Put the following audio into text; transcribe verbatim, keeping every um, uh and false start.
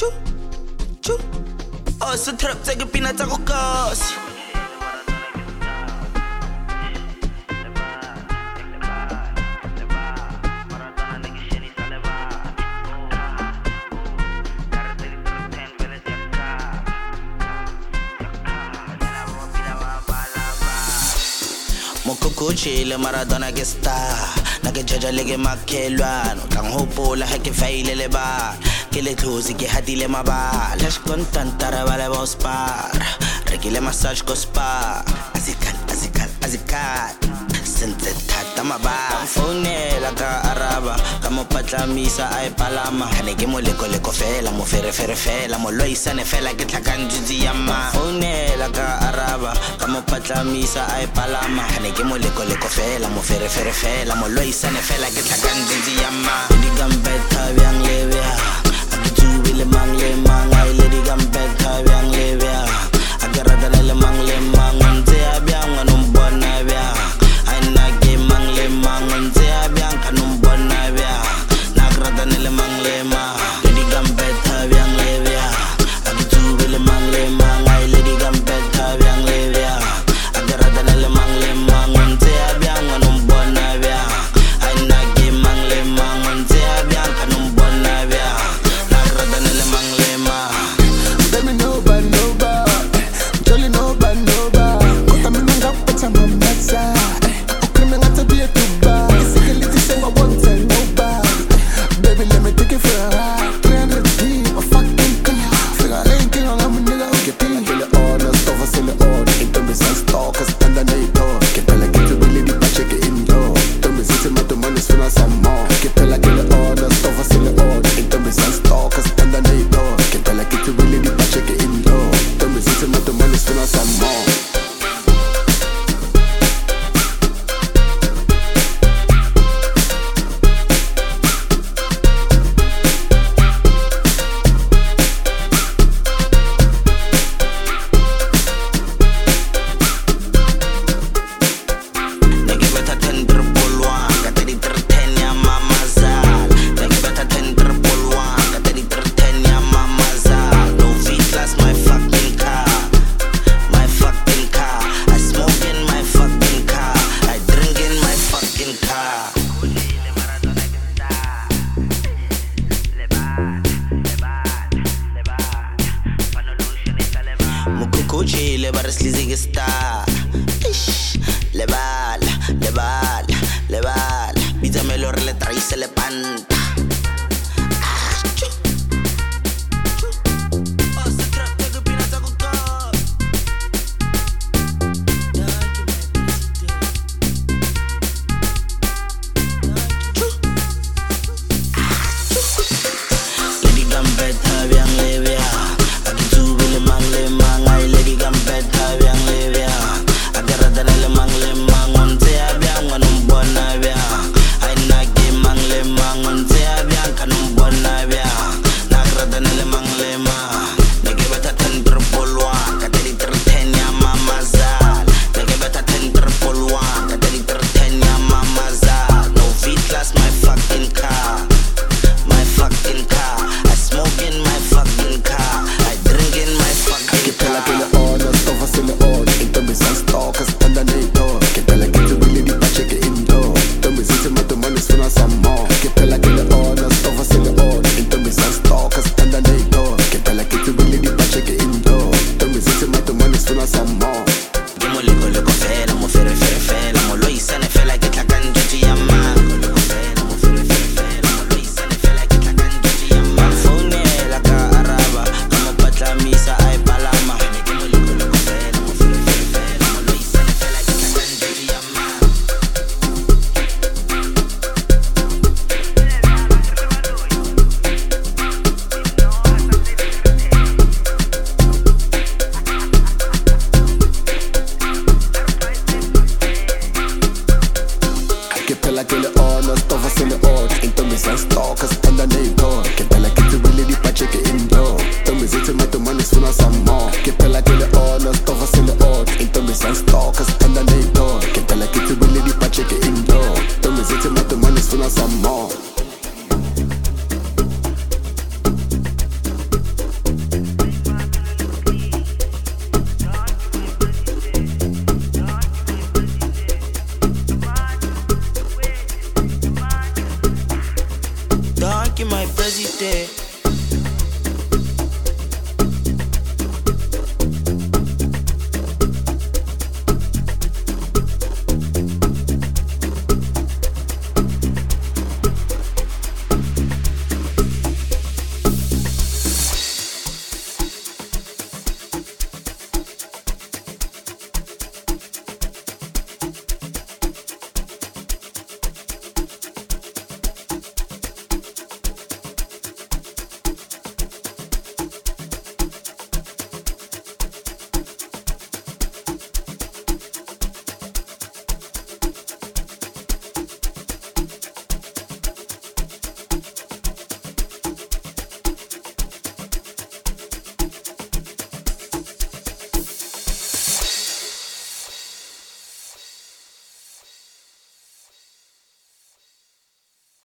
Choo, choo. Oh, so trap take a peanut taco cause. Kuchile Maradona ke star na ke jaja le ke makhelwana tla nghopola ha ke faile le ba ke le tlhosi ke hatile mabala lash kontantara ba le boss bar re ke le massage ko spa azikal azikal azikal senze thata mabala phone la ka araba ka mo patlamisa ai palama ne ke mo leko leko fela mo fere fere fela mo loisane fela ke tlhakang jutsi ya ma phone la ka araba ka mo patlamisa ai palama ne ke mo leko leko fela mo fere fere fela mo loisane fela ke tlhakang jutsi ya ma di gambeta byang le bya akitsubi le mang le mang ai le di gambeta byang le bya agarada le mang le mang nze abyang anombona bya aina ke mang le mang nze abyang kanombona bya nagrada le mang le mang di gambeta byang le bya akitsubi le mang le mang ai le di gambeta byang le bya agarada le mang le mang nze abyang anombona bya aina ke mang le mang nze abyang kanombona bya nagrada le mang le mang baby nobody nobody jolly nobody nobody kota mina ngaphetha mamatsa ukhuluma ngathi be too bad isikele say I won't tell nobody baby let me take it for a ride three hundred deep a fucking car figure ain't king I'm a nigga okay pin till the order stuff us in the order into me some stalkers and the night door get pela get to really deep check it in door don't be sitting at the money soon as some more get pela get the order stuff us in the order into me some stalkers and the night door get pela get to really deep check it in door don't be sitting at the money soon as some more Kuchile bar slizi ke star ish le bala le bala le bala bitsa me lo re le traise le panta some more. president.